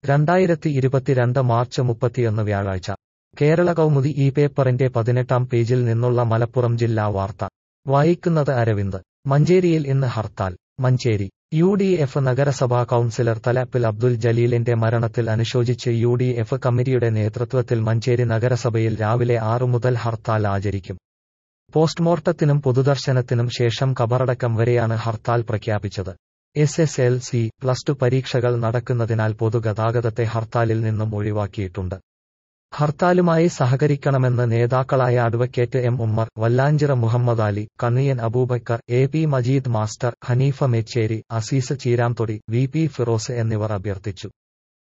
2022 March 31 വ്യാഴാഴ്ച കേരള കൗമുദി ഈ പേപ്പറിന്റെ 18-ാം പേജിൽ നിന്നുള്ള മലപ്പുറം ജില്ലാ വാർത്ത വായിക്കുന്നത് അരവിന്ദ്. മഞ്ചേരിയിൽ ഇന്ന് ഹർത്താൽ. മഞ്ചേരി UDF നഗരസഭാ കൗൺസിലർ തലപ്പിൽ അബ്ദുൽ ജലീലിന്റെ മരണത്തിൽ അനുശോചിച്ച് UDF കമ്മിറ്റിയുടെ നേതൃത്വത്തിൽ മഞ്ചേരി നഗരസഭയിൽ രാവിലെ 6 മുതൽ ഹർത്താൽ ആചരിക്കും. പോസ്റ്റ്മോർട്ടത്തിനും പൊതുദർശനത്തിനും ശേഷം ഖബറടക്കം വരെയാണ് ഹർത്താൽ പ്രഖ്യാപിച്ചത്. SSLC, +2 പരീക്ഷകൾ നടക്കുന്നതിനാൽ പൊതുഗതാഗതത്തെ ഹർത്താലിൽ നിന്നും ഒഴിവാക്കിയിട്ടുണ്ട്. ഹർത്താലുമായി സഹകരിക്കണമെന്ന് നേതാക്കളായ advocate M Ummer, Vallanchira Mohammedali, Kanniyan Abubakar, AP Majeed master, Haneefa Mecheri, Azeez Cheeramthodi, VP Firoz എന്നിവർ അഭ്യർത്ഥിച്ചു.